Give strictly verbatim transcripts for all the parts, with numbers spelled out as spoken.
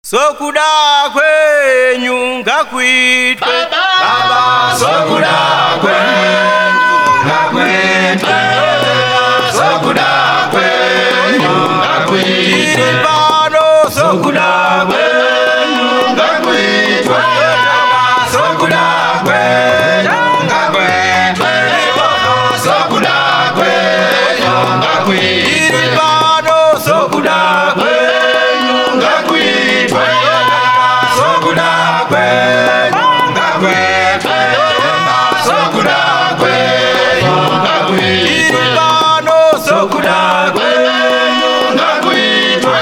Sokuda kwenyu ngakwitwe Baba, sokuda kwenyu ngakwitwe Sokuda kwenyu ngakwitwe Pano Sokuda kwenyu ngakwitwe Sokuda kwenyu ngakwitwe Sokuda kwenyu ngakwitwe Pano Sokuda kwenyu ngakwitwe Sokuda kwenyu ngakwitwe Sokuda kwenyu ngakwitwe Pano Sokuda kwenyu ngakwitwe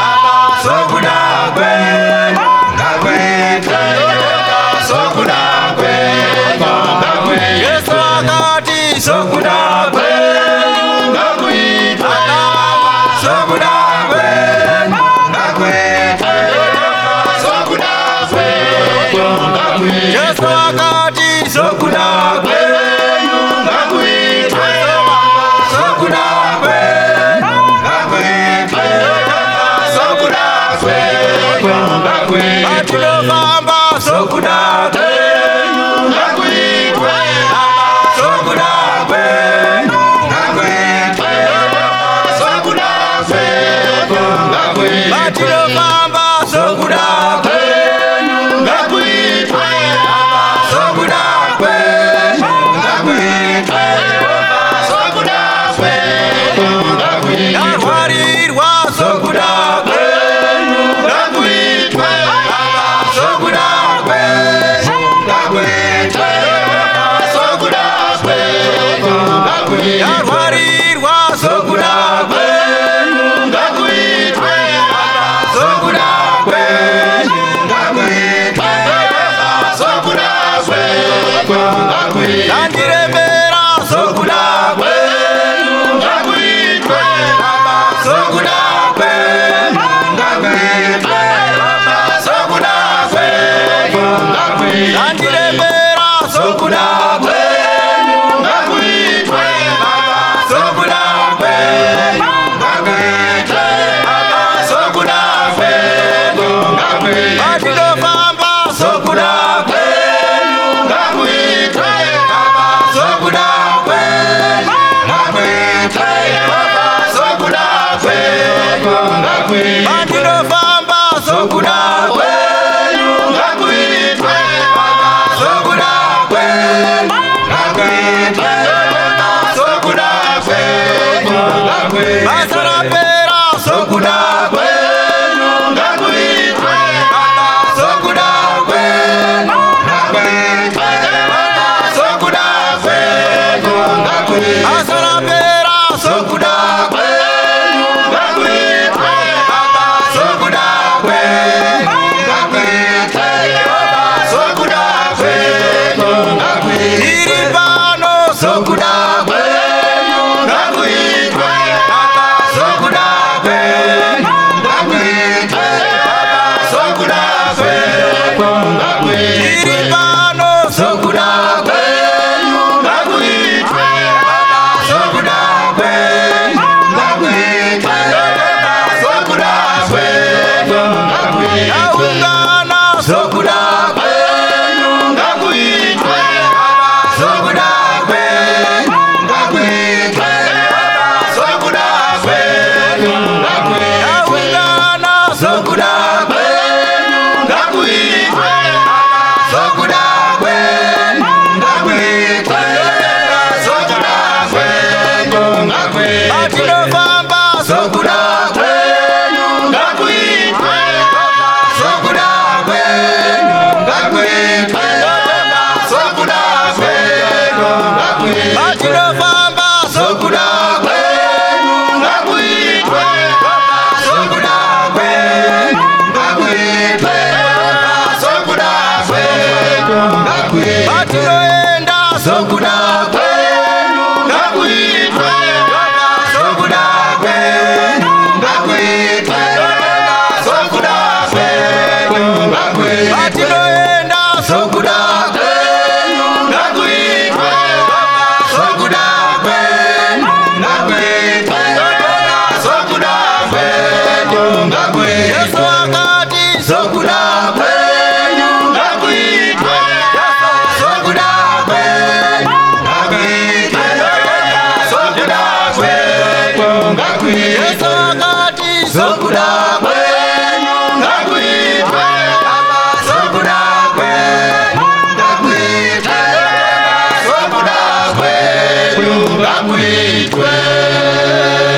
Sokuda kwenyu ngakwitwe Sokuda kwenyu ngakwitwe Yesu akati Sokuda kwenyu ngakwitwe Sokuda kwenyu ngakwitwe Sokuda kwenyu ngakwitwe Yesu akati Sokuda kwenyu ngakwitwe Sokuda kwenyu ngakwitwe Sokuda kwenyu ngakwitwe Atilofamba Sokuda kwenyu ngakwitwe Sokuda kwenyu ngakwitwe Sokuda kwenyu ngakwitwe Atilofamba Sokuda kwenyu ngakwitwe Sokuda kwenyu ngakwitwe Sokuda kwenyu ngakwitwe Yarwarirwa Sokuda kwenyu ngakwitwe Sokuda kwenyu ngakwitwe Sokuda kwenyu ngakwitwe Yarwarirwa Sokuda kwenyu ngakwitwe Sokuda kwenyu ngakwitwe Sokuda kwenyu ngakwitwe Nandiremera Sokuda kwenyu ngakwitwe Sokuda kwenyu ngakwitwe Sokuda kwenyu ngakwitwe Nandiremera Sokuda kwenyu ngakwitwe Sokuda kwenyu ngakwitwe Sokuda kwenyu ngakwitwe Atilofamba Sokuda kwenyu ngakwitwe Sokuda kwenyu ngakwitwe Sokuda kwenyu ngakwitwe Atilofamba Sokuda kwenyu ngakwitwe Sokuda kwenyu ngakwitwe Sokuda kwenyu ngakwitwe Basarapera Sokuda kwenyu ngakwitwe Sokuda kwenyu ngakwitwe Sokuda kwenyu ngakwitwe Basarapera Sokuda kwenyu ngakwitwe Sokuda kwenyu ngakwitwe Sokuda kwenyu ngakwitwe Iripano Sokuda kwenyu ngakwitwe Sokuda kwenyu ngakwitwe Sokuda kwenyu ngakwitwe Iripano Sokuda kwenyu ngakwitwe Sokuda kwenyu ngakwitwe Sokuda kwenyu ngakwitwe Yaungana Sokuda kwenyu ngakwitwe Sokuda kwenyu ngakwitwe Sokuda kwenyu ngakwitwe Yaungana Sokuda kwenyu ngakwitwe Sokuda kwenyu ngakwitwe Sokuda kwenyu ngakwitwe Atilofamba Sokuda kwenyu ngakwitwe Sokuda kwenyu ngakwitwe Sokuda kwenyu ngakwitwe Atilofamba Sokuda kwenyu ngakwitwe Sokuda kwenyu ngakwitwe Sokuda kwenyu ngakwitwe Atiloenda Sokuda kwenyu ngakwitwe Sokuda kwenyu ngakwitwe Sokuda kwenyu ngakwitwe Atiloenda Sokuda kwenyu ngakwitwe Sokuda kwenyu ngakwitwe Sokuda kwenyu ngakwitwe Yesu akati So Yesu wakati Sokuda kwenu ngakwitwe, sokuda kwenu ngakwitwe, sokuda kwenu ngakwitwe.